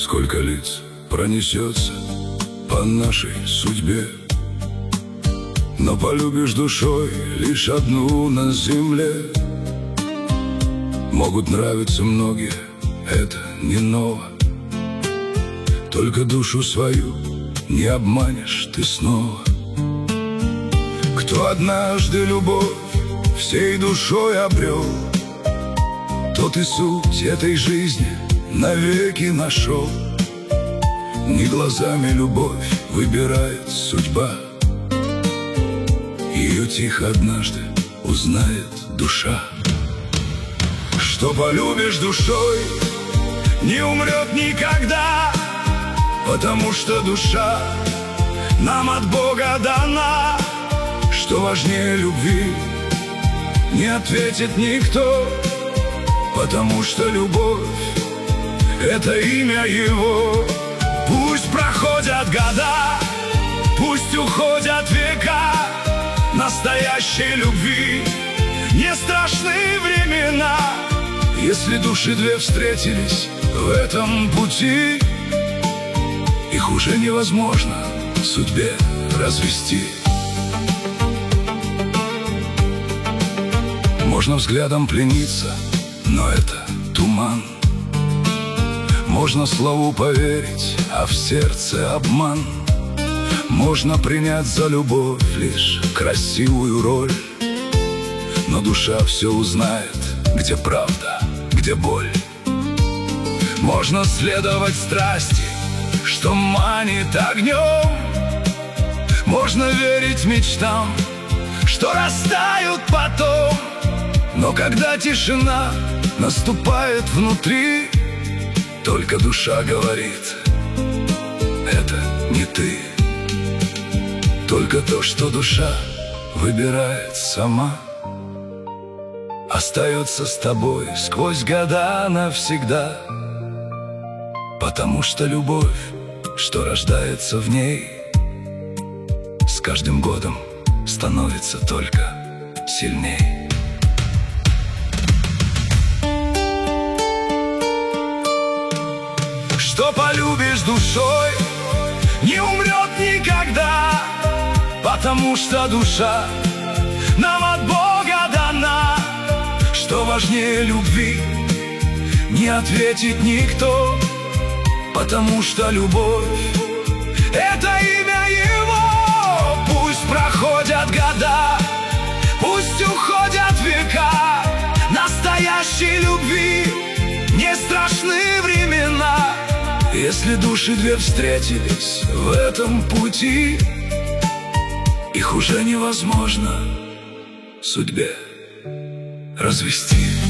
Сколько лиц пронесется по нашей судьбе, но полюбишь душой лишь одну на земле. Могут нравиться многие, это не ново, только душу свою не обманешь ты снова. Кто однажды любовь всей душой обрел, тот и суть этой жизни навеки нашел. Не глазами любовь выбирает судьба, ее тихо однажды узнает душа. Что полюбишь душой, не умрет никогда, потому что душа нам от Бога дана. Что важнее любви, не ответит никто, потому что любовь — это имя Его. Пусть проходят года, пусть уходят века, настоящей любви не страшны времена. Если души две встретились в этом пути, их уже невозможно судьбе развести. Можно взглядом плениться, но это туман. Можно слову поверить, а в сердце обман. Можно принять за любовь лишь красивую роль, но душа все узнает, где правда, где боль. Можно следовать страсти, что манит огнем. Можно верить мечтам, что растают потом. Но когда тишина наступает внутри, только душа говорит: это не ты. Только то, что душа выбирает сама, остается с тобой сквозь года навсегда. Потому что любовь, что рождается в ней, с каждым годом становится только сильней. Что полюбишь душой, не умрет никогда, потому что душа нам от Бога дана. Что важнее любви, не ответит никто, потому что любовь — это имя Его. Пусть проходят года, пусть уходят века, настоящей любви не страшны времена. Если души две встретились в этом пути, их уже невозможно судьбе развести.